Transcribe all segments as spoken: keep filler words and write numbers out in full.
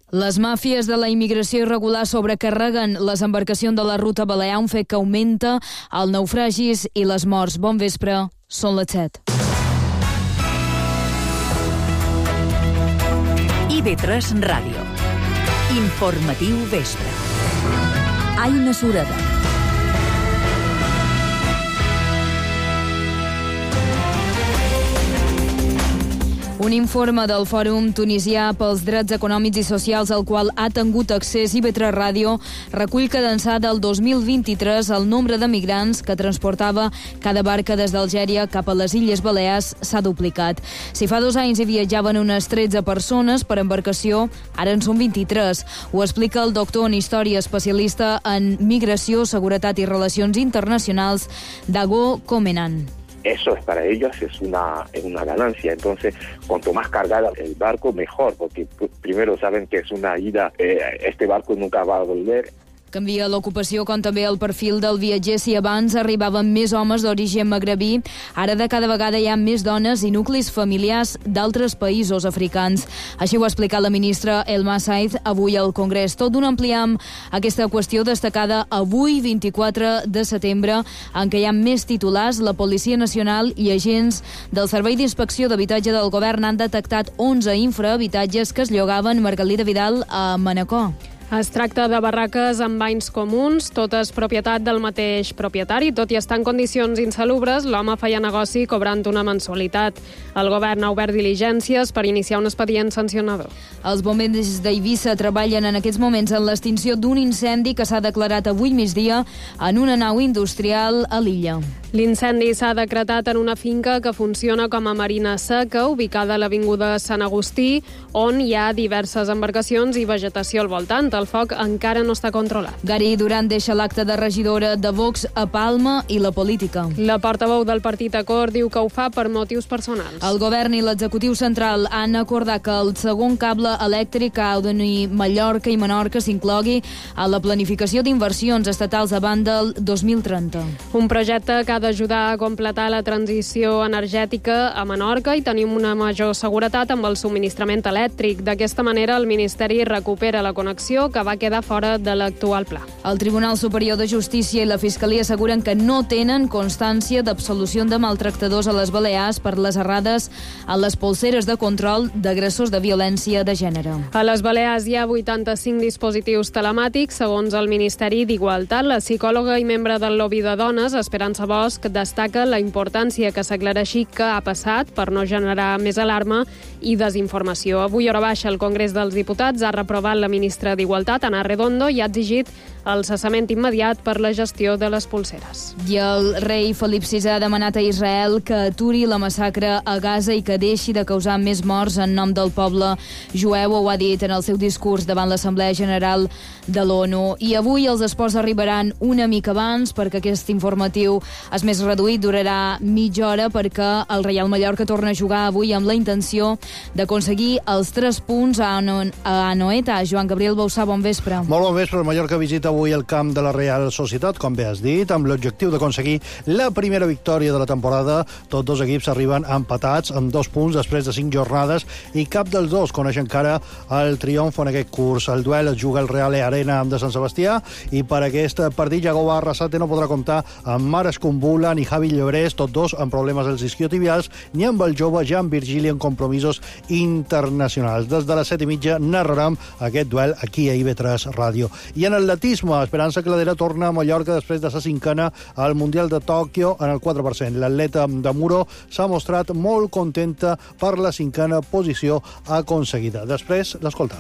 Les màfies de la immigració irregular sobrecarreguen les embarcacions de la ruta balear, un fet que augmenta els naufragis i les morts. Bon vespre, són les set. I V tres Ràdio. Informatiu vespre. Aina Sureda. Un informe del Fòrum Tunisià pels Drets Econòmics i Socials al qual ha tingut accés I V tres Ràdio recull que d'ençà del dos mil vint-i-tres el nombre de migrants que transportava cada barca des d'Algèria cap a les Illes Balears s'ha duplicat. Si fa dos anys hi viatjaven unes tretze persones per embarcació, ara en són vint-i-tres. Ho explica el doctor en Història, especialista en migració, seguretat i relacions internacionals, Dago Comenan. Eso es para ellos es una, es una ganancia. Entonces, cuanto más cargada el barco, mejor, porque primero saben que es una ida, eh, este barco nunca va a volver. Canvia l'ocupació com també el perfil del viatger. Si abans arribaven més homes d'origen magrebí, ara de cada vegada hi ha més dones i nuclis familiars d'altres països africans. Així ho ha explicat la ministra Elma Said avui al Congrés. Tot d'un ampliam aquesta qüestió destacada avui, vint-i-quatre de setembre, en què hi ha més titulars. La Policia Nacional i agents del Servei d'Inspecció d'Habitatge del Govern han detectat onze infrahabitatges que es llogaven, Margalida Vidal, a Manacor. Es tracta de barraques amb banys comuns, totes propietat del mateix propietari. Tot i estar en condicions insalubres, l'home feia negoci cobrant una mensualitat. El govern ha obert diligències per iniciar un expedient sancionador. Els bombers d'Eivissa treballen en aquests moments en l'extinció d'un incendi que s'ha declarat avui migdia en una nau industrial a l'illa. L'incendi s'ha decretat en una finca que funciona com a marina seca, ubicada a l'avinguda Sant Agustí, on hi ha diverses embarcacions i vegetació al voltant. El foc encara no està controlat. Gary Duran deixa l'acte de regidora de Vox a Palma i la política. La portaveu del partit Acord diu que ho fa per motius personals. El govern i l'executiu central han acordat que el segon cable elèctric ha d'unir Mallorca i Menorca s'inclogui a la planificació d'inversions estatals abans del dos mil trenta. Un projecte que ha d'ajudar a completar la transició energètica a Menorca i tenim una major seguretat amb el subministrament elèctric. D'aquesta manera, el Ministeri recupera la connexió que va quedar fora de l'actual pla. El Tribunal Superior de Justícia i la Fiscalia asseguren que no tenen constància d'absolució de maltractadors a les Balears per les errades a les polseres de control d'agressors de violència de gènere. A les Balears hi ha vuitanta-cinc dispositius telemàtics. Segons el Ministeri d'Igualtat, la psicòloga i membre del lobby de dones, Esperança Bosch, destaca la importància que s'aclareixi què ha passat per no generar més alarma i desinformació. Avui, hora baixa, el Congrés dels Diputats ha reprovat la ministra d'Igualtat, Ana Redondo, i ha exigit el cessament immediat per la gestió de les polseres. I el rei Felip sisè ha demanat a Israel que aturi la massacre a Gaza i que deixi de causar més morts en nom del poble jueu. Ho ha dit en el seu discurs davant l'Assemblea General de l'ONU. I avui els esports arribaran una mica abans perquè aquest informatiu és més reduït, durarà mitja hora perquè el Reial Mallorca torna a jugar avui amb la intenció d'aconseguir els tres punts a Anoeta. Joan Gabriel Bausà, bon vespre. Molt bon vespre. El Mallorca visita avui el camp de la Real Societat, com bé has dit, amb l'objectiu d'aconseguir la primera victòria de la temporada. Tots dos equips arriben empatats amb dos punts després de cinc jornades i cap dels dos coneix encara el triomf en aquest curs. El duel es juga al Real Arena de Sant Sebastià i per aquest partit Yagoba Arrasate no podrà comptar amb Marc Escumbula ni Javi Llobrés, tots dos amb problemes dels isquiotibials, ni amb el jove Jan Virgili en compromisos internacionals. Des de les set i mitja narrarem aquest duel aquí a I V tres Ràdio. I en atletisme, Esperança Cladera torna a Mallorca després de ser cinquena al Mundial de Tòquio en el quatre per cent. L'atleta de Muro s'ha mostrat molt contenta per la cinquena posició aconseguida. Després l'escoltam.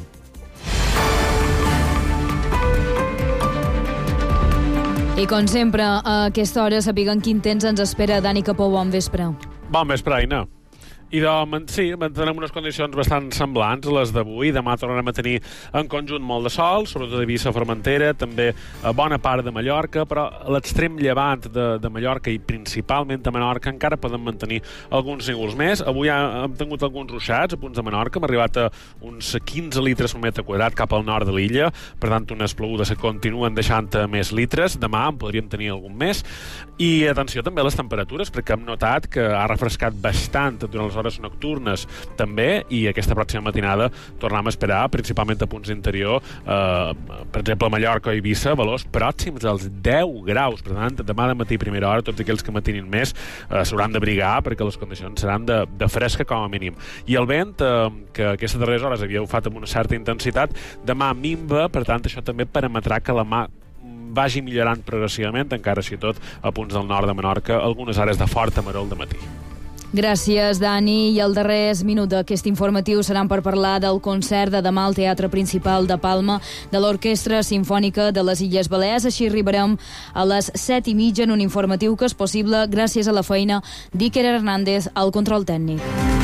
I com sempre, a aquesta hora sapiguen quin temps ens espera. Dani Capó, bon vespre. Bon vespre, Aina. I de, sí, mantindrem unes condicions bastant semblants a les d'avui. Demà tornarem a tenir en conjunt molt de sol, sobretot a Eivissa, Formentera, també a bona part de Mallorca, però a l'extrem llevant de, de Mallorca i principalment a Menorca encara poden mantenir alguns núvols més. Avui ja hem tingut alguns ruixats a punts de Menorca, hem arribat a uns quinze litres per metre quadrat cap al nord de l'illa, per tant unes plogudes que continuen deixant més litres. Demà en podríem tenir algun més. I atenció també a les temperatures, perquè hem notat que ha refrescat bastant durant les hores nocturnes també, i aquesta pròxima matinada tornem a esperar, principalment a punts d'interior, eh, per exemple, a Mallorca o Eivissa, valors pròxims als deu graus. Per tant, demà de matí, primera hora, tots aquells que matinin més eh, s'hauran d'abrigar perquè les condicions seran de, de fresca com a mínim. I el vent, eh, que aquestes darreres hores havia bufat amb una certa intensitat, demà minva, per tant, això també permetrà que la mà vagi millorant progressivament, encara així tot a punts del nord de Menorca, algunes àrees de forta maror de matí. Gràcies, Dani. I el darrer minut d'aquest informatiu seran per parlar del concert de demà al Teatre Principal de Palma de l'Orquestra Simfònica de les Illes Balears. Així arribarem a les set i mitja en un informatiu que és possible gràcies a la feina d'Iker Hernández al control tècnic.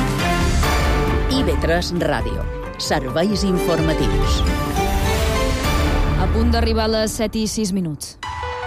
I B tres Ràdio. Serveis informatius. A punt d'arribar a les set i sis minuts.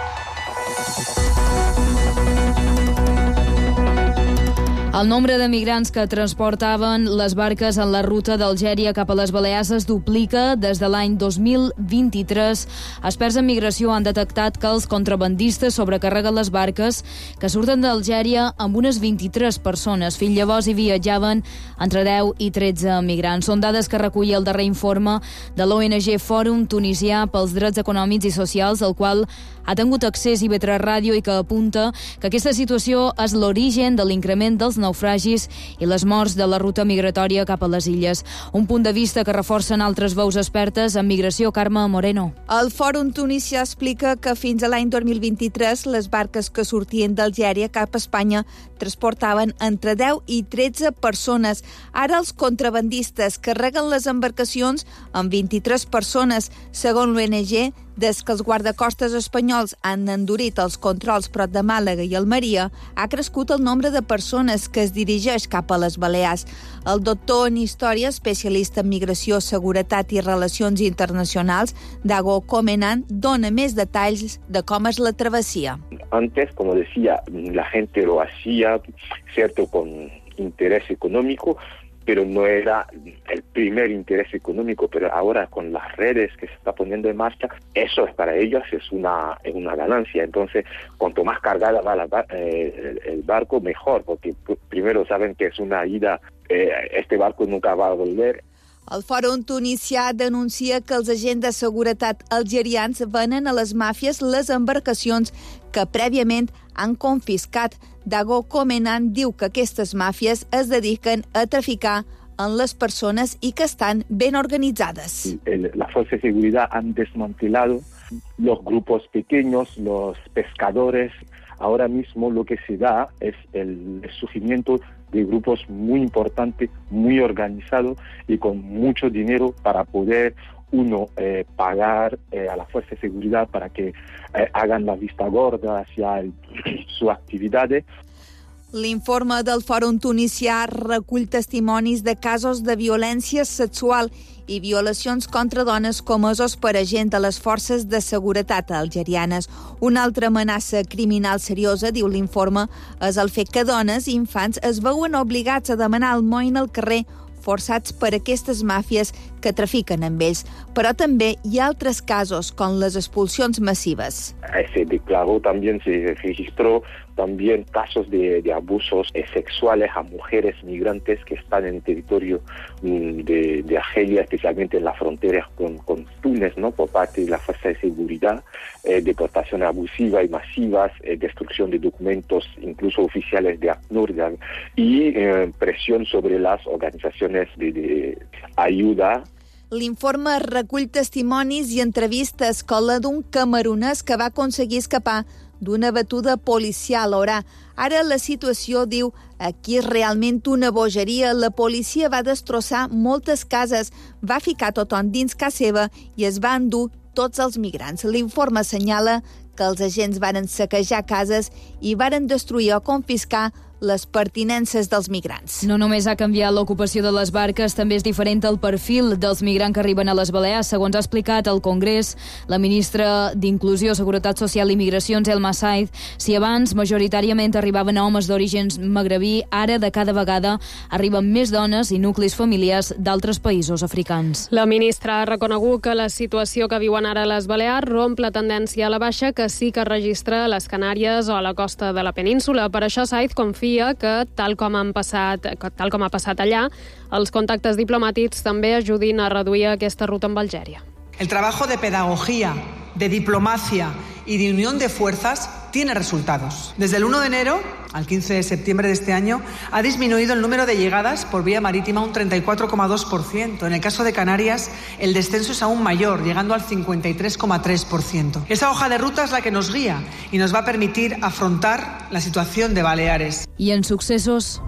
El nombre de migrants que transportaven les barques en la ruta d'Algèria cap a les Balears es duplica des de l'any dos mil vint-i-tres. Experts en migració han detectat que els contrabandistes sobrecarreguen les barques que surten d'Algèria amb unes vint-i-tres persones. Fins llavors hi viatjaven entre deu i tretze migrants. Són dades que recull el darrer informe de l'O N G Fòrum Tunisià pels Drets Econòmics i Socials, al qual ha tingut accés I B tres Ràdio i que apunta que aquesta situació és l'origen de l'increment dels naufragis i les morts de la ruta migratòria cap a les illes. Un punt de vista que reforcen altres veus expertes en migració. Carme Moreno. El Fòrum Tunisià explica que fins a l'any dos mil vint-i-tres les barques que sortien d'Algèria cap a Espanya transportaven entre deu i tretze persones. Ara els contrabandistes carreguen les embarcacions amb vint-i-tres persones. Segons l'O N G, des que els guardacostes espanyols han endurit els controls prop de Màlaga i Almeria, ha crescut el nombre de persones que es dirigeix cap a les Balears. El doctor en Història, especialista en migració, seguretat i relacions internacionals, Dago Comenan, dona més detalls de com és la travessia. Antes, como decía, la gente lo hacía, cierto, con interés económico, pero no era el primer interés económico, pero ahora con las redes que se está poniendo en marcha, eso es para ellos es una, es una ganancia. Entonces, cuanto más cargada va la, eh, el barco, mejor, porque primero saben que es una ida, eh, este barco nunca va a volver. El Fòrum Tunisià denuncia que els agents de seguretat algerians venen a les màfies les embarcacions que prèviament han confiscat. Dago Comenan diu que aquestes màfies es dediquen a traficar en les persones i que estan ben organitzades. El, la Fuerza de Seguridad han desmantelado los grupos pequeños, los pescadores. Ahora mismo lo que se da es el surgimiento de grupos muy importantes, muy organizados y con mucho dinero para poder uno eh, pagar eh, a la Fuerza de Seguridad para que eh, hagan la vista gorda hacia el, sus actividades. L'informe del Fòrum Tunisià recull testimonis de casos de violència sexual i violacions contra dones comesos per agents de les forces de seguretat algerianes. Una altra amenaça criminal seriosa, diu l'informe, és el fet que dones i infants es veuen obligats a demanar almoina al carrer forçats per aquestes màfies que trafiquen amb ells. Però també hi ha altres casos, com les expulsions massives. Se declaró también, se registró también casos de, de abusos sexuales a mujeres migrantes que están en territorio de, de Argelia, especialmente en la frontera con, con Túnez, ¿no? Por parte de la Fuerza de Seguridad, eh, deportaciones abusivas y masivas, eh, destrucción de documentos, incluso oficiales de ACNUR, de, y eh, presión sobre las organizaciones de, de ayuda. L'informe recull testimonis i entrevistes com la d'un camerunès que va aconseguir escapar d'una batuda policial a Orà. Ara la situació, diu, aquí és realment una bogeria. La policia va destrossar moltes cases, va ficar tothom dins casa seva i es va endur tots els migrants. L'informe assenyala que els agents varen saquejar cases i varen destruir o confiscar les pertinences dels migrants. No només ha canviat l'ocupació de les barques, també és diferent el perfil dels migrants que arriben a les Balears. Segons ha explicat al Congrés la ministra d'Inclusió, Seguretat Social i Migracions, Elma Said, si abans majoritàriament arribaven homes d'origen magrebí, ara de cada vegada arriben més dones i nuclis familiars d'altres països africans. La ministra ha reconegut que la situació que viuen ara les Balears romp la tendència a la baixa que sí que registra a les Canàries o a la costa de la península. Per això Said confia confia que, tal com, han passat, que, tal com ha passat allà, els contactes diplomàtics també ajudin a reduir aquesta ruta amb Algèria. El trabajo de pedagogía, de diplomacia y de unión de fuerzas tiene resultados. Desde el uno de enero al quince de septiembre de este año ha disminuido el número de llegadas por vía marítima un treinta y cuatro coma dos por ciento. En el caso de Canarias, el descenso es aún mayor, llegando al cincuenta y tres coma tres por ciento. Esa hoja de ruta es la que nos guía y nos va a permitir afrontar la situación de Baleares. I en successos...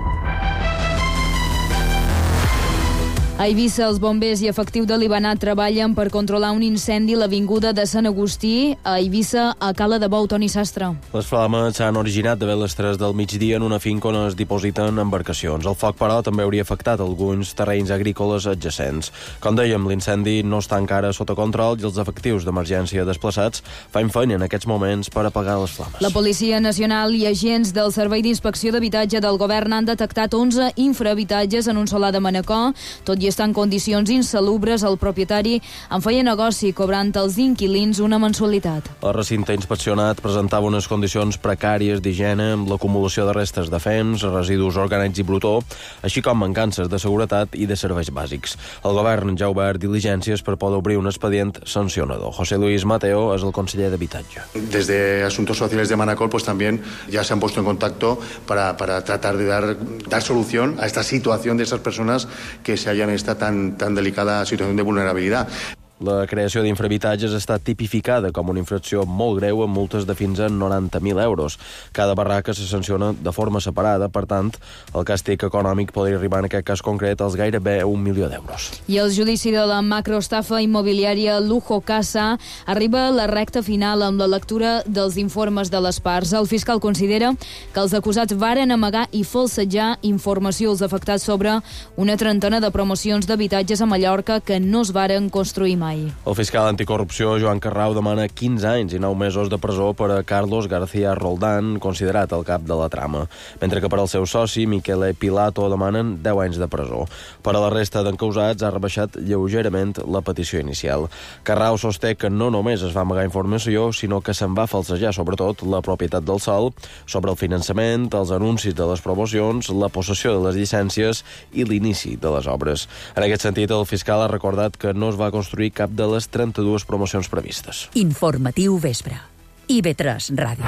A Eivissa, els bombers i efectiu de l'Ibanat treballen per controlar un incendi a l'avinguda de Sant Agustí, a Eivissa, a Cala de Bou. Toni Sastre. Les flames s'han originat de les tres del migdia en una finca on es dipositen embarcacions. El foc, però, també hauria afectat alguns terrenys agrícoles adjacents. Com dèiem, l'incendi no està encara sota control i els efectius d'emergència desplaçats fan feina en aquests moments per apagar les flames. La Policia Nacional i agents del Servei d'Inspecció d'Habitatge del Govern han detectat onze infrahabitatges en un solar de Manacor. Tot i estar en condicions insalubres, el propietari en feia negoci cobrant als inquilins una mensualitat. El recinte inspeccionat presentava unes condicions precàries d'higiene amb l'acumulació de restes de fems, residus orgànics i brutó, així com mancances de seguretat i de serveis bàsics. El govern ja ha obert diligències per poder obrir un expedient sancionador. José Luis Mateo és el conseller d'Habitatge. Desde Asuntos Sociales de Manacor, pues también ya se han puesto en contacto para, para tratar de dar, dar solución a esta situación de esas personas que se hayan esta tan, tan delicada situación de vulnerabilidad. La creació d'infrahabitatges està tipificada com una infracció molt greu amb multes de fins a noranta mil euros. Cada barraca se sanciona de forma separada, per tant, el càstig econòmic podria arribar en aquest cas concret als gairebé un milió d'euros. I el judici de la macroestafa immobiliària Lujo Casa arriba a la recta final amb la lectura dels informes de les parts. El fiscal considera que els acusats varen amagar i falsejar informació als afectats sobre una trentena de promocions d'habitatges a Mallorca que no es varen construir mai. El fiscal anticorrupció, Joan Carrau, demana quinze anys i nou mesos de presó per a Carlos García Roldán, considerat el cap de la trama, mentre que per al seu soci, Michele Pilato, demanen deu anys de presó. Per a la resta d'encausats ha rebaixat lleugerament la petició inicial. Carrau sosté que no només es va amagar informació, sinó que se'n va falsejar sobretot la propietat del sòl, sobre el finançament, els anuncis de les promocions, la possessió de les llicències i l'inici de les obres. En aquest sentit, el fiscal ha recordat que no es va construir cap de les trenta-dues promocions previstes. Informatiu vespre. I ve tres Ràdio.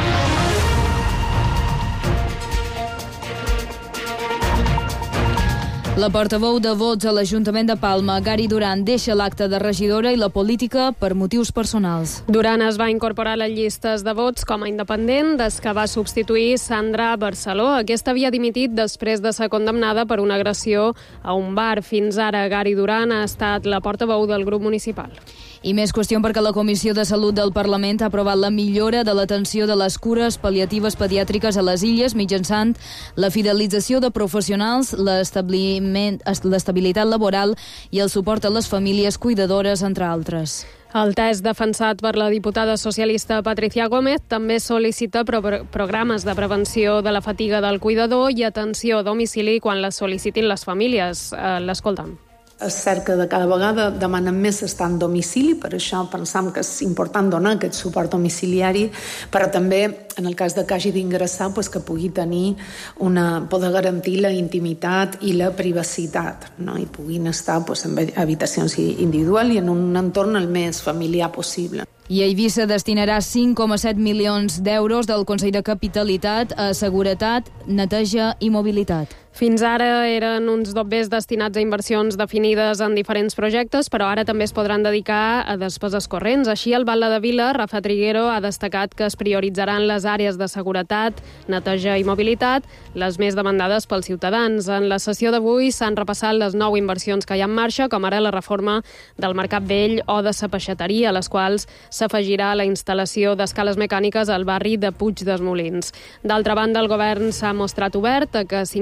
La portaveu de Vots a l'Ajuntament de Palma, Gari Duran, deixa l'acte de regidora i la política per motius personals. Duran es va incorporar a les llistes de vots com a independent des que va substituir Sandra Barceló. Aquesta havia dimitit després de ser condemnada per una agressió a un bar. Fins ara, Gari Duran ha estat la portaveu del grup municipal. I més qüestió perquè la Comissió de Salut del Parlament ha aprovat la millora de l'atenció de les cures pal·liatives pediàtriques a les Illes mitjançant la fidelització de professionals, l'estabilitat laboral i el suport a les famílies cuidadores, entre altres. El test defensat per la diputada socialista Patricia Gómez també sol·licita pro programes de prevenció de la fatiga del cuidador i atenció a domicili quan les sol·licitin les famílies. Eh, L'escoltem. És cert que de cada vegada demanen més estar en domicili, per això pensam que és important donar aquest suport domiciliari, però també, en el cas de que hagi d'ingressar, pues, que pugui tenir una, poder garantir la intimitat i la privacitat, no? I puguin estar pues, en habitacions individuals i en un entorn el més familiar possible. I Eivissa destinarà cinc coma set milions d'euros del Consell de Capitalitat a seguretat, neteja i mobilitat. Fins ara eren uns dobbers destinats a inversions definides en diferents projectes, però ara també es podran dedicar a despeses corrents. Així, el Batlle de Vila, Rafa Triguero, ha destacat que es prioritzaran les àrees de seguretat, neteja i mobilitat, les més demandades pels ciutadans. En la sessió d'avui s'han repassat les nou inversions que hi ha en marxa, com ara la reforma del Mercat Vell o de la peixateria, a les quals s'afegirà la instal·lació d'escales mecàniques al barri de Puig dels Molins. D'altra banda, el govern s'ha mostrat obert a que s'incrementi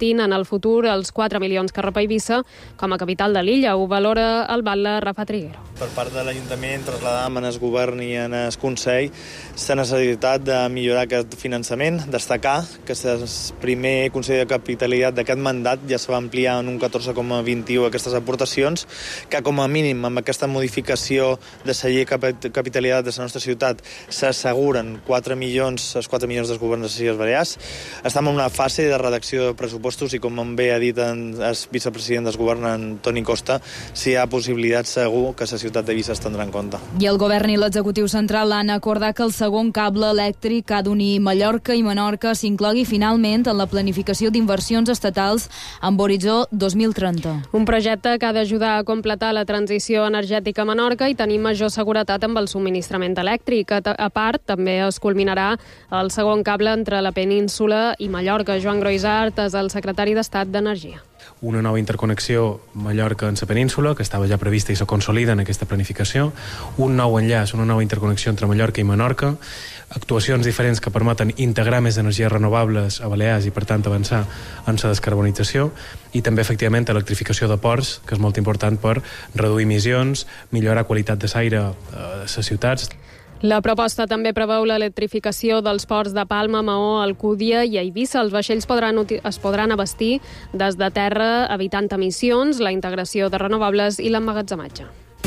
garantint en el futur els quatre milions que rep Eivissa com a capital de l'illa. Ho valora el batlle Rafa Triguero. Per part de l'Ajuntament traslladam en el govern i en el Consell la necessitat de millorar aquest finançament, destacar que el primer Consell de Capitalitat d'aquest mandat ja se va ampliar en un catorze coma vint-i-u aquestes aportacions, que com a mínim amb aquesta modificació de la llei de capitalitat de la nostra ciutat s'asseguren quatre milions, els quatre milions dels governs de les Illes Balears. Estem en una fase de redacció de pressupostos i, com bé ha dit el vicepresident del govern, Antoni Costa, si hi ha possibilitat segur que la ciutat d'Eivissa es tindrà en compte. I el govern i l'executiu central han acordat que el segon cable elèctric que ha d'unir Mallorca i Menorca s'inclogui finalment en la planificació d'inversions estatals amb horitzó dos mil trenta. Un projecte que ha d'ajudar a completar la transició energètica a Menorca i tenir major seguretat amb el subministrament elèctric. A part, també es culminarà el segon cable entre la península i Mallorca. Joan Groisart és el secretari d'Estat d'Energia. Una nova interconnexió Mallorca en la península, que estava ja prevista i se consolida en aquesta planificació, un nou enllaç, una nova interconnexió entre Mallorca i Menorca, actuacions diferents que permeten integrar més energies renovables a Balears i, per tant, avançar en la descarbonització, i també, efectivament, electrificació de ports, que és molt important per reduir emissions, millorar qualitat de l'aire a les ciutats. La proposta també preveu l'electrificació dels ports de Palma, Maó, Alcúdia i Eivissa. Els vaixells podran, es podran abastir des de terra evitant emissions, la integració de renovables i l'emmagatzematge.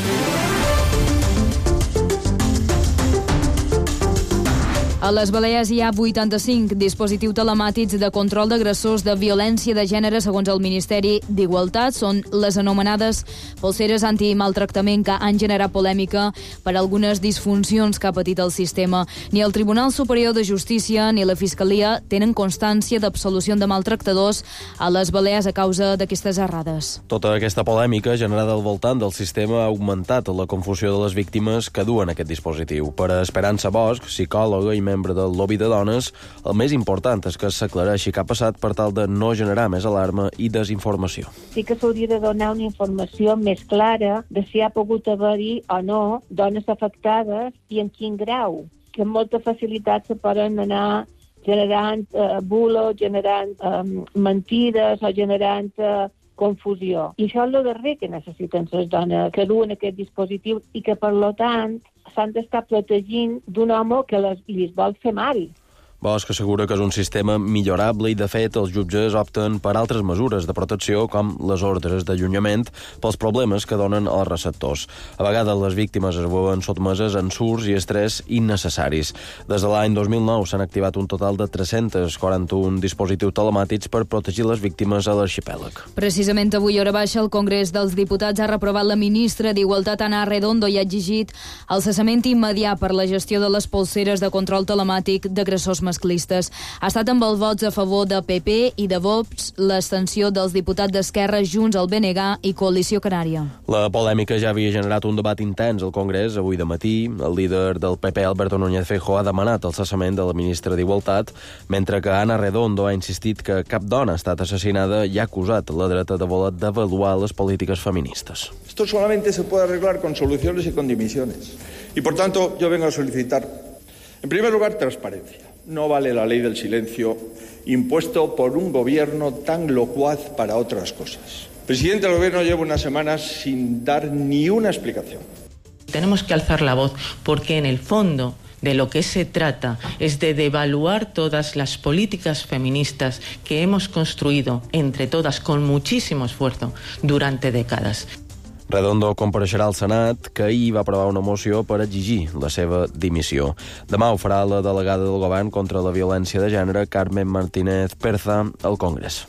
A les Balears hi ha vuitanta-cinc dispositius telemàtics de control d'agressors de violència de gènere, segons el Ministeri d'Igualtat. Són les anomenades polseres antimaltractament, que han generat polèmica per algunes disfuncions que ha patit el sistema. Ni el Tribunal Superior de Justícia ni la Fiscalia tenen constància d'absolució de maltractadors a les Balears a causa d'aquestes errades. Tota aquesta polèmica generada al voltant del sistema ha augmentat la confusió de les víctimes que duen aquest dispositiu. Per a Esperança Bosch, psicòloga i membre del lobby de dones, el més important és que s'aclareixi què ha passat per tal de no generar més alarma i desinformació. Sí que s'hauria de donar una informació més clara de si ha pogut haver-hi o no dones afectades i en quin grau, que amb molta facilitat se poden anar generant eh, bulos, generant eh, mentides o generant eh, confusió. I això és el darrer que necessiten les dones que duen aquest dispositiu i que, per tant, s'han d'estar protegint d'un home que les, li vol fer mal. Bosch assegura que és un sistema millorable i, de fet, els jutges opten per altres mesures de protecció, com les ordres d'allunyament, pels problemes que donen als receptors. A vegades les víctimes es veuen sotmeses en surts i estrès innecessaris. Des de l'any dos mil nou s'han activat un total de tres-cents quaranta-un dispositius telemàtics per protegir les víctimes a l'arxipèlag. Precisament avui, hora baixa, el Congrés dels Diputats ha reprovat la ministra d'Igualtat, Ana Redondo, i ha exigit el cessament immediat per la gestió de les polseres de control telemàtic d'agressors masclistes. Ha estat amb els vots a favor de P P i de Vox l'extensió dels diputats d'Esquerra, Junts, el B N G i Coalició Canària. La polèmica ja havia generat un debat intens al Congrés avui de matí. El líder del P P, Alberto Núñez Feijóo, ha demanat el cessament de la ministra d'Igualtat, mentre que Ana Redondo ha insistit que cap dona ha estat assassinada i ha acusat la dreta de voler devaluar les polítiques feministes. Esto solamente se puede arreglar con soluciones y con dimisiones. Y por tanto, yo vengo a solicitar, en primer lugar, transparencia. No vale la ley del silencio impuesto por un gobierno tan locuaz para otras cosas. El presidente del gobierno lleva unas semanas sin dar ni una explicación. Tenemos que alzar la voz porque en el fondo de lo que se trata es de devaluar todas las políticas feministas que hemos construido entre todas con muchísimo esfuerzo durante décadas. Redondo compareixerà al Senat, que ahir va aprovar una moció per exigir la seva dimissió. Demà ho farà la delegada del govern contra la violència de gènere, Carmen Martínez Perza, al Congrés.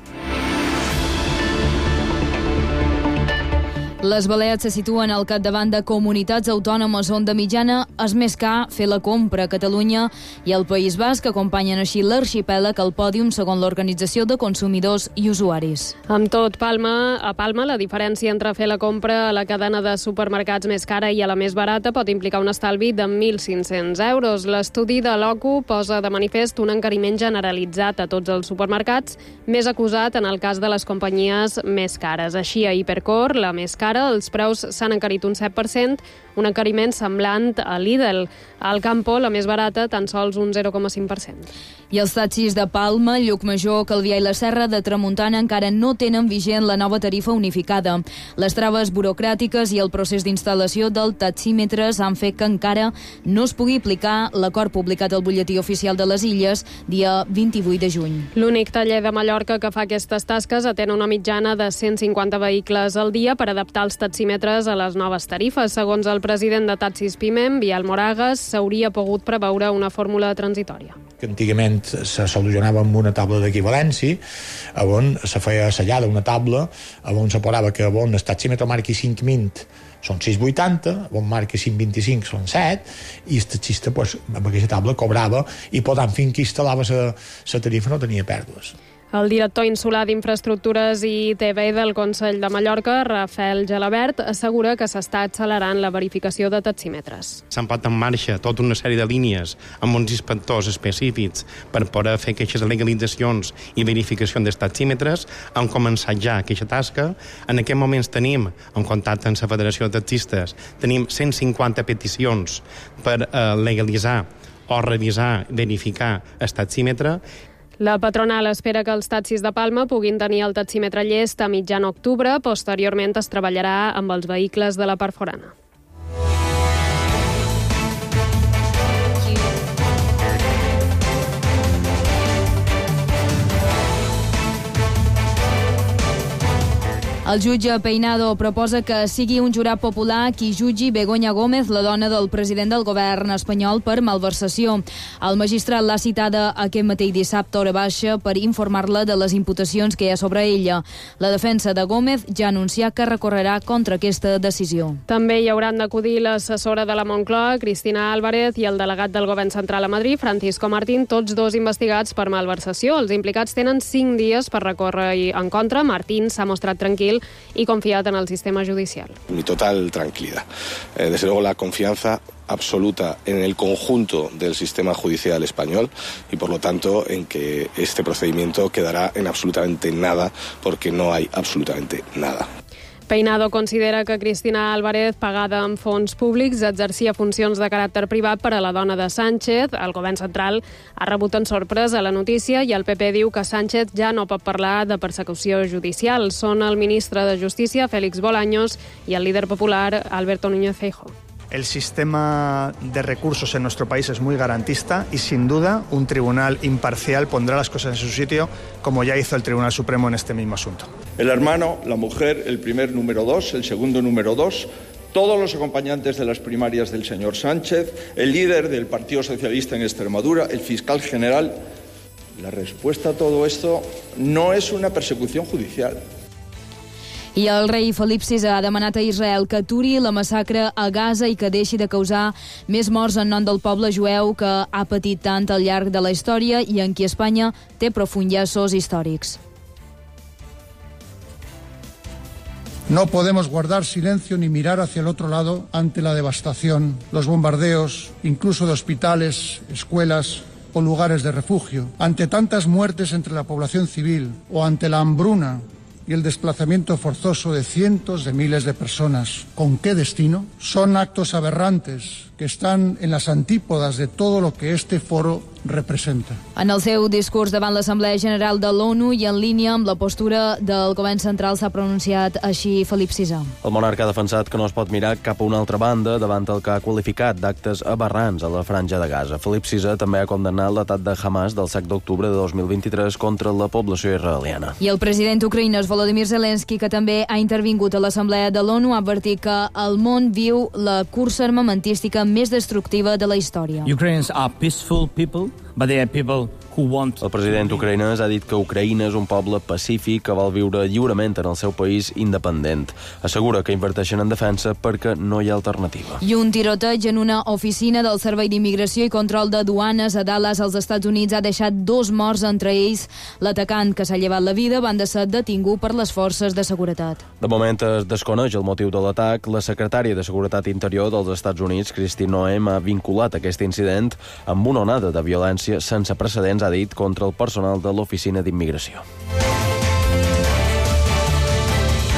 Les Balears se situen al capdavant de comunitats autònomes on de mitjana és més car fer la compra. Catalunya i el País Basc acompanyen així l'arxipèlag al pòdium segons l'Organització de Consumidors i Usuaris. Amb tot, Palma, a Palma la diferència entre fer la compra a la cadena de supermercats més cara i a la més barata pot implicar un estalvi de mil cinc-cents euros. L'estudi de l'O C U posa de manifest un encariment generalitzat a tots els supermercats, més acusat en el cas de les companyies més cares. Així, a Hipercor, la més cara, Ara els preus s'han encarit un set per cent, un encariment semblant a Lidl. Al Campo, la més barata, tan sols un zero coma cinc per cent. I els taxis de Palma, Llucmajor, Calvià i la Serra de Tramuntana encara no tenen vigent la nova tarifa unificada. Les traves burocràtiques i el procés d'instal·lació del taxímetres han fet que encara no es pugui aplicar l'acord publicat al Butlletí Oficial de les Illes dia vint-i-vuit de juny. L'únic taller de Mallorca que fa aquestes tasques atén una mitjana de cent cinquanta vehicles al dia per adaptar els taxímetres a les noves tarifes. Segons el president de Taxis Pimem, Bial Moragas, s'hauria pogut preveure una fórmula transitòria. Que antigament se solucionava amb una taula d'equivalència, on se feia assellada una taula, on se posava que on el taxímetre marqui cinc vint són sis coma vuitanta, on marqui cinc coma vint-i-cinc són set, i el taxista pues, amb aquesta taula cobrava i per tant fins que instal·lava la tarifa no tenia pèrdues. El director insular d'Infraestructures i I T B del Consell de Mallorca, Rafael Gelabert, assegura que s'està accelerant la verificació de taxímetres. S'han posat en marxa tota una sèrie de línies amb uns inspectors específics per poder fer aquestes legalitzacions i verificació dels taxímetres. Han començat ja aquesta tasca. En aquest moment tenim, en contacte amb la Federació de Taxistes, tenim cent cinquanta peticions per eh, legalitzar o revisar, verificar el taxímetre. La patronal espera que els taxis de Palma puguin tenir el taxímetre llest a mitjan octubre. Posteriorment es treballarà amb els vehicles de la part forana. El jutge Peinado proposa que sigui un jurat popular qui jutgi Begoña Gómez, la dona del president del govern espanyol, per malversació. El magistrat l'ha citada aquest mateix dissabte a hora baixa per informar-la de les imputacions que hi ha sobre ella. La defensa de Gómez ja ha anunciat que recorrerà contra aquesta decisió. També hi hauran d'acudir l'assessora de la Moncloa, Cristina Álvarez, i el delegat del govern central a Madrid, Francisco Martín, tots dos investigats per malversació. Els implicats tenen cinc dies per recórrer en contra. Martín s'ha mostrat tranquil y confiado en el sistema judicial. Mi total tranquilidad. Eh, desde luego la confianza absoluta en el conjunto del sistema judicial español y por lo tanto en que este procedimiento quedará en absolutamente nada porque no hay absolutamente nada. Peinado considera que Cristina Álvarez, pagada amb fons públics, exercia funcions de caràcter privat per a la dona de Sánchez. El govern central ha rebut en sorpresa la notícia i el P P diu que Sánchez ja no pot parlar de persecució judicial. Són el ministre de Justícia, Félix Bolaños, i el líder popular, Alberto Núñez Feijóo. El sistema de recursos en nuestro país es muy garantista y, sin duda, un tribunal imparcial pondrá las cosas en su sitio, como ya hizo el Tribunal Supremo en este mismo asunto. El hermano, la mujer, el primer número dos, el segundo número dos, todos los acompañantes de las primarias del señor Sánchez, el líder del Partido Socialista en Extremadura, el fiscal general. La respuesta a todo esto no es una persecución judicial. I el rei Felip sisè ha demanat a Israel que aturi la massacre a Gaza i que deixi de causar més morts en nom del poble jueu que ha patit tant al llarg de la història i en qui Espanya té profunds llaços històrics. No podemos guardar silencio ni mirar hacia el otro lado ante la devastación, los bombardeos, incluso de hospitales, escuelas o lugares de refugio, ante tantas muertes entre la población civil o ante la hambruna y el desplazamiento forzoso de cientos de miles de personas. ¿Con qué destino? Son actos aberrantes que están en las antípodas de todo lo que este foro representa. En el seu discurs davant l'Assemblea General de l'ONU i en línia amb la postura del govern central s'ha pronunciat així Felip sisè. El monarca ha defensat que no es pot mirar cap a una altra banda davant el que ha qualificat d'actes aberrants a la franja de Gaza. Felip sisè també ha condemnat l'atac de Hamas del set d'octubre de dos mil vint-i-tres contra la població israeliana. I el president ucraïnès Volodymyr Zelensky, que també ha intervingut a l'Assemblea de l'ONU, ha advertit que el món viu la cursa armamentística més destructiva de la història. Ukrainians are peaceful people, but they are people who want... El president ucraïnès ha dit que Ucraïna és un poble pacífic que vol viure lliurement en el seu país independent. Assegura que inverteixen en defensa perquè no hi ha alternativa. I un tiroteig en una oficina del Servei d'Immigració i Control de Duanes a Dallas, als Estats Units, ha deixat dos morts, entre ells l'atacant que s'ha llevat la vida van de ser detingut per les forces de seguretat. De moment es desconeix el motiu de l'atac. La secretària de Seguretat Interior dels Estats Units, Kristi Noem, ha vinculat aquest incident amb una onada de violència sense precedents, ha dit, contra el personal de l'Oficina d'Immigració.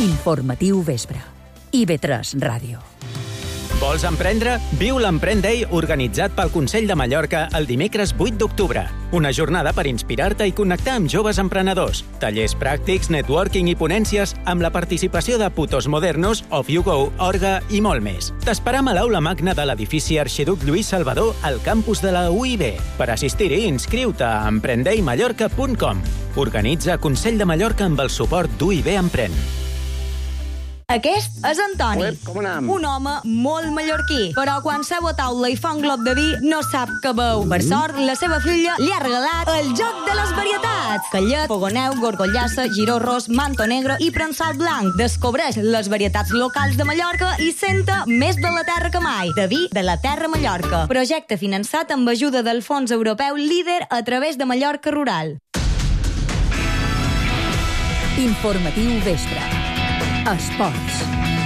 Informatiu Vespre. I ve tres Ràdio. Vols emprendre? Viu l'Emprèn Day organitzat pel Consell de Mallorca el dimecres vuit d'octubre. Una jornada per inspirar-te i connectar amb joves emprenedors. Tallers pràctics, networking i ponències amb la participació de Putos Modernos, Off You Go, Orga i molt més. T'esperam a l'aula magna de l'edifici Arxiduc Lluís Salvador al campus de la U I B. Per assistir-hi, inscriu-te a emprendei mallorca punt com. Organitza Consell de Mallorca amb el suport d'U I B Emprèn. Aquest és Antoni, Uep, com anem? un home molt mallorquí, però quan seu a taula i fa un glob de vi no sap què beu. Per sort, la seva filla li ha regalat el joc de les varietats. Callet, fogoneu, gorgollassa, giró ros, manto negre i prensat blanc. Descobreix les varietats locals de Mallorca i senta més de la terra que mai. De vi de la terra Mallorca. Projecte finançat amb ajuda del Fons Europeu Líder a través de Mallorca Rural. Informatiu Vespre. Esports.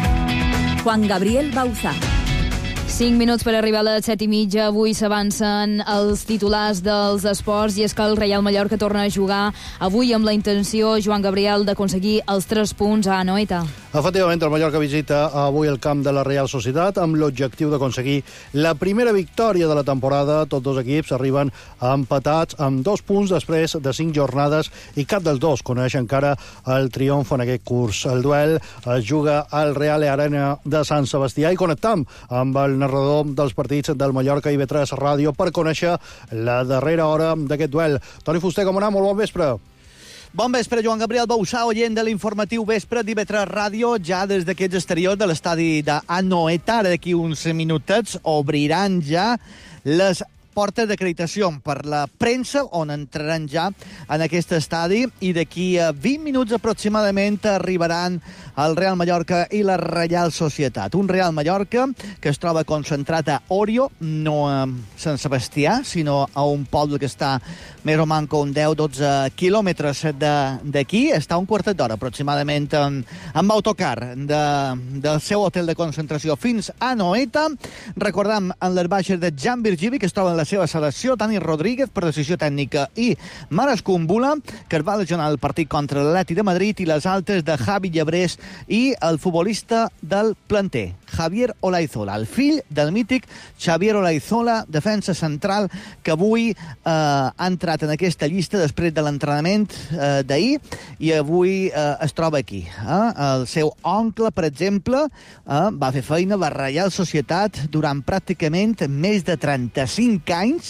Juan Gabriel Bauzá. Cinc minuts per arribar a les set i mitja. Avui s'avancen els titulars dels esports i és que el Reial Mallorca torna a jugar avui amb la intenció, Joan Gabriel, d'aconseguir els tres punts a Anoeta. Efectivament, el Mallorca visita avui el camp de la Real Societat amb l'objectiu d'aconseguir la primera victòria de la temporada. Tots dos equips arriben empatats amb dos punts després de cinc jornades i cap dels dos coneix encara el triomf en aquest curs. El duel es juga al Real Arena de Sant Sebastià i connectam amb el narrador dels partits del Mallorca i I ve tres Ràdio per conèixer la darrera hora d'aquest duel. Toni Fuster, com anem? Molt bon vespre. Bon vespre, Joan Gabriel Bauzá, oient de l'informatiu Vespre d'I ve tres Ràdio, ja des d'aquests exteriors de l'estadi d'Anoeta. Ara d'aquí uns minutets obriran ja les portes d'acreditació per la premsa, on entraran ja en aquest estadi, i d'aquí a vint minuts aproximadament arribaran el Real Mallorca i la Reial Societat. Un Real Mallorca que es troba concentrat a Orio, no a Sant Sebastià, sinó a un poble que està més o manco un deu dotze quilòmetres d'aquí. Està un quartet d'hora aproximadament amb, amb autocar de, del seu hotel de concentració fins a Anoeta. Recordam en les baixes de Jan Virgili, que es troba en la seva selecció, Dani Rodríguez per decisió tècnica i Maras Kumbula, que es va lesionar el partit contra l'Atlètic de Madrid, i les altes de Javi Llebrés i el futbolista del planter, Javier Olaizola, el fill del mític Xavier Olaizola, defensa central, que avui eh, ha entrat en aquesta llista després de l'entrenament eh, d'ahir i avui eh, es troba aquí. Eh? El seu oncle, per exemple, eh, va fer feina a la Reial Societat durant pràcticament més de trenta-cinc anys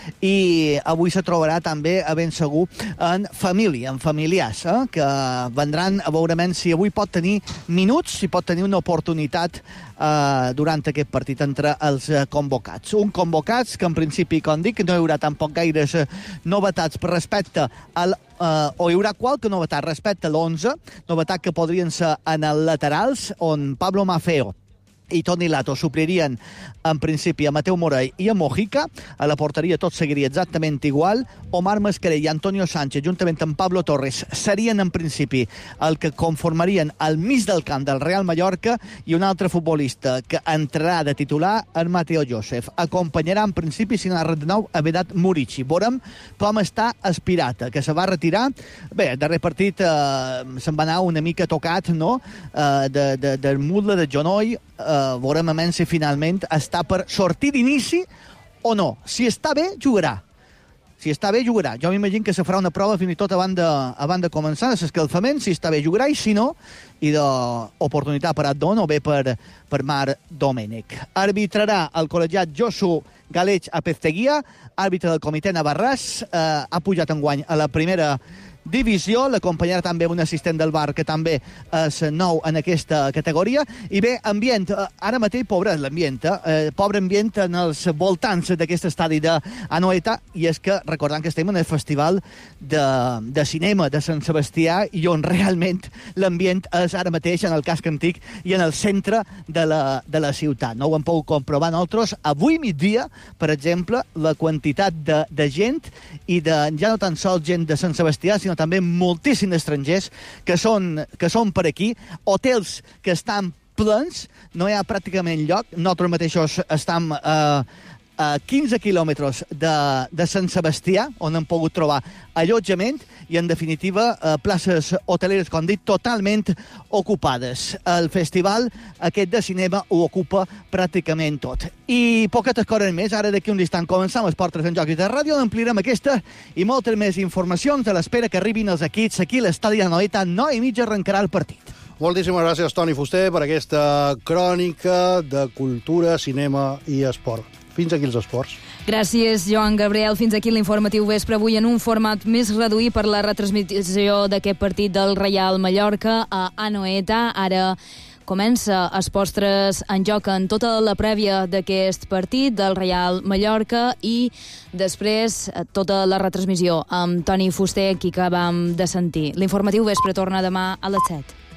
i avui se trobarà també, a ben segur, en família, en familiars, eh? que vendran a veure si avui pot tenir minuts, si pot tenir una oportunitat eh, durant aquest partit entre els eh, convocats. Un convocats que, en principi, com dic, no hi haurà tampoc gaires eh, novetats per respecte al Uh, o hi haurà qualque novetat respecte a l'onze, novetat que podrien ser en els laterals, on Pablo Maffeo i Toni Lato suplirien en principi a Mateu Morell i a Mojica. A la porteria tot seguiria exactament igual. Omar Mascarell i Antonio Sánchez, juntament amb Pablo Torres, serien en principi el que conformarien el mig del camp del Real Mallorca, i un altre futbolista que entrarà de titular, en Mateo Josef. Acompanyarà en principi, si no de nou, a Vedat Murici. Veurem com està Espirata, que se va retirar. Bé, el darrer partit eh, se'n va anar una mica tocat, no?, eh, de, de, del muscle, de genoll. Eh, veurem a menys si finalment està per sortir d'inici o no. Si està bé, jugarà. Si està bé, jugarà. Jo m'imagino que se farà una prova fins i tot abans de, abans de començar, de l'escalfament. Si està bé, jugarà, i si no, i d'oportunitat per Adon o bé per, per Marc Domènech. Arbitrarà el col·legiat Josu Galeix Apezteguía, àrbitre del comitè navarràs. Eh, ha pujat enguany a la primera divisió, l'acompanyarà també un assistent del bar que també és nou en aquesta categoria. I bé, ambient, ara mateix pobre l'ambient, eh? pobre ambient en els voltants d'aquest estadi d'Anoeta, i és que recordant que estem en el festival de, de cinema de Sant Sebastià, i on realment l'ambient és ara mateix en el casc antic i en el centre de la, de la ciutat. No ho hem pogut comprovar nosaltres avui migdia, per exemple, la quantitat de, de gent, i de, ja no tan sols gent de Sant Sebastià, sinó també moltíssims estrangers que són, que són per aquí, hotels que estan plens, no hi ha pràcticament lloc. Nosaltres mateixos estem eh, a quinze quilòmetres de, de Sant Sebastià, on han pogut trobar allotjament i, en definitiva, eh, places hoteleres, com dit, totalment ocupades. El festival aquest de cinema ho ocupa pràcticament tot. I poquetes coses més. Ara, d'aquí un instant, començam els Portes en Jocs de Ràdio, ampliarem aquesta i moltes més informacions a l'espera que arribin els equips aquí a l'estadi Anoeta. nou i mitja arrencarà el partit. Moltíssimes gràcies, Toni Fuster, per aquesta crònica de cultura, cinema i esport. Fins aquí els esports. Gràcies, Joan Gabriel. Fins aquí l'informatiu vespre, avui en un format més reduït per la retransmissió d'aquest partit del Reial Mallorca a Anoeta. Ara comença els Postres en Joc en tota la prèvia d'aquest partit del Reial Mallorca i després tota la retransmissió amb Toni Fuster, qui acabam de sentir. L'informatiu vespre torna demà a les set.